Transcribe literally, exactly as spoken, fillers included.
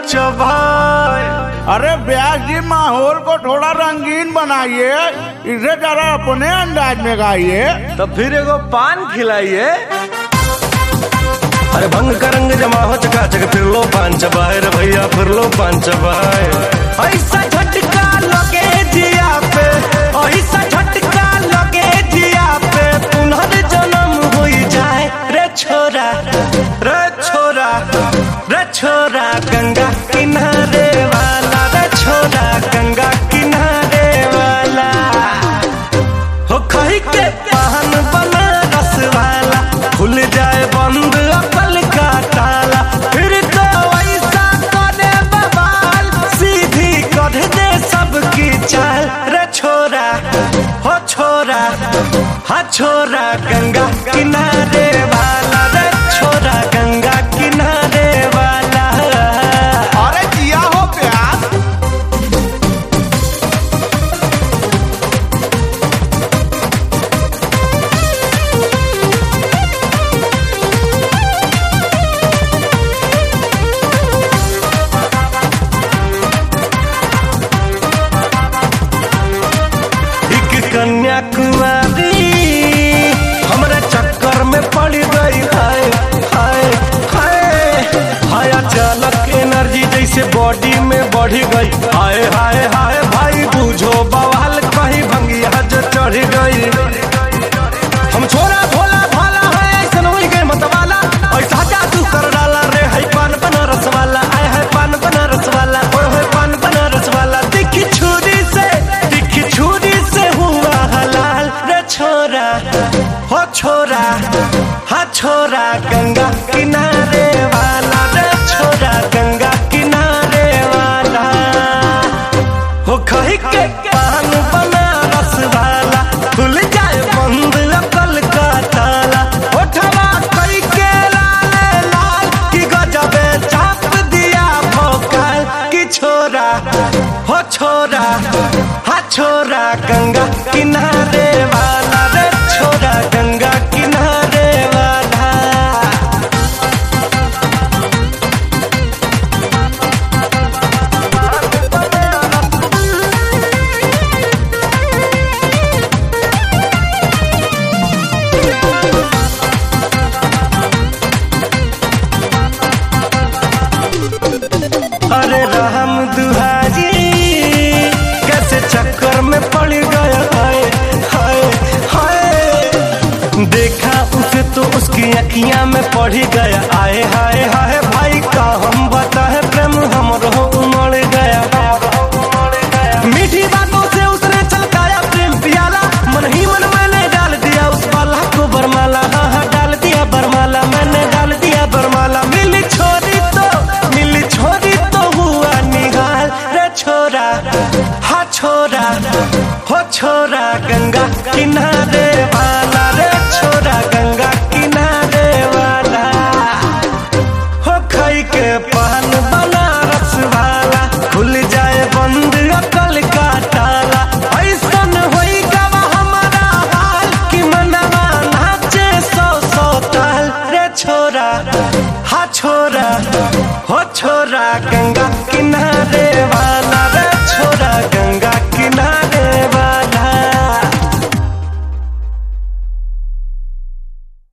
अच्छा भाई। अरे व्यास जी माहौल को थोड़ा रंगीन बनाइए, इसे जरा अपने अंदाज में गाइए। तो फिर एगो पान खिलाइए। अरे भंग का रंग जमा हो चकाचक, फिर लो पान चबाए रे भैया, फिर लो पान चबाए। ऐसा झटका लगे जिया पे, ऐसा झटका लगे जिया पे, पुनर्जन्म हो जाए रे छोरा, रे छोरा, रे छोरा गंगा किनारे वाला, रे छोरा गंगा किनारे वाला। हो खाई के पान बना रस वाला, खुल जाए बंद अकल का ताला, फिर तो ऐसा करे बवाल, सीधी कर दे सबकी चाल। रे छोरा, हो छोरा, हा छोरा गंगा किनारे वाला, रे छोरा गंगा किनारे वाला। अरे जिया हो प्यास। कन्याकुमारी हमारे चक्कर में पड़ गई, हाय हाय हाय हाय। अचानक एनर्जी जैसे बॉडी में बढ़ गई, हाय हाय हाय भाई बूझो बवाल, कहीं भंगिया जो चढ़ गई। हम छोरा भोला भाला है, ऐसा नहीं गए मतवाला, ऐसा जादू कर डाला रे है पान बनारस वाला, आय है पान बनारस वाला, ओए है पान बनारस वाला। दिखी छुरी से, दिखी छुरी से हुआ हलाल। रे छोरा, हो छोरा, हा छोरा गंगा किनारे वाला, रे छोरा गंगा किनारे वाला। हो खाई के पान बनारस वाला, खुल जाए बंद अकल का ताला, उठवा कई के लाले लाल, की गजबे चाप दिया भोकाल। की छोरा, हो छोरा, हा छोरा गंगा किनारे वाला, रे छोरा गंगा किनारे वाला। अरे राम दुहारी कैसे चक्कर में पड़ गया, हाय हाय हाय। देखा उसे तो उसकी अखियां में पड़ गया, आए हाय हाय भाई का हम बताए, प्रेम हमरो उमड़ गया। मीठी बातों से उसने छलकाया प्रेम पियाला, मन ही मन मैंने डाल दिया उस बाला को बरमाला, हाँ हाँ डाल दिया बरमाला, मैंने डाल दिया बरमाला। मिली छोरी तो, मिली छोरी तो हुआ निहाल। रे छोरा, हा छोरा, हो छोरा गंगा किनारे वाला, रे छोरा गंगा किनारे वाला। हो खाई के पान बनारस वाला, खुल जाए बंद अकल का ताला, ऐसा न होई गवा हमारा हाल, कि मनवा नाचे सौ सौ ताल। रे छोरा, हा छोरा